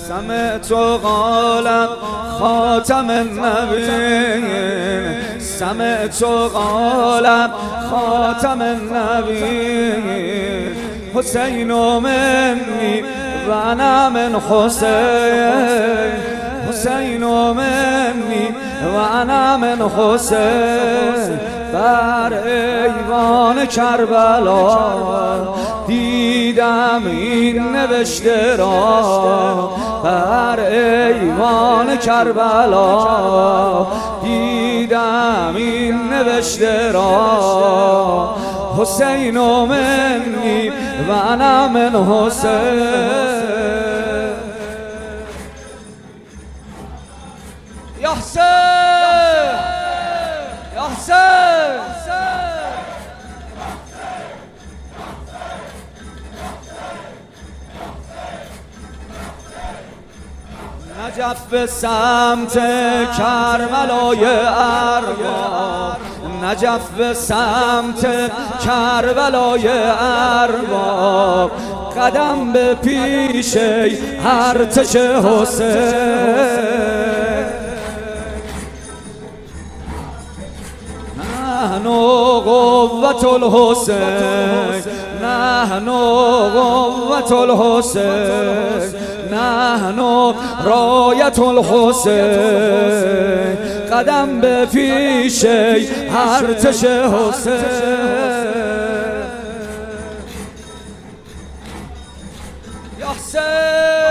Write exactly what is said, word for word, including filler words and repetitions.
سمعت قال خاتم النبيين سمعت قال خاتم النبيين حسين مني وانا من حسين حسين مني وانا من حسین. بر ایوان کربلا دیدم این نوشته را بر ایوان کربلا دیدم این نوشته را حسین منی و انا من حسین. یا حسین یا حسین نجف به سمت کربلای ارباب نجف به سمت کربلای ارباب قدم به پیش ارتش حسین. نحن قوة الحسين نحن قوة الحسين نحن راية الحسين قدم به پیش ارتش حسین. یا حسین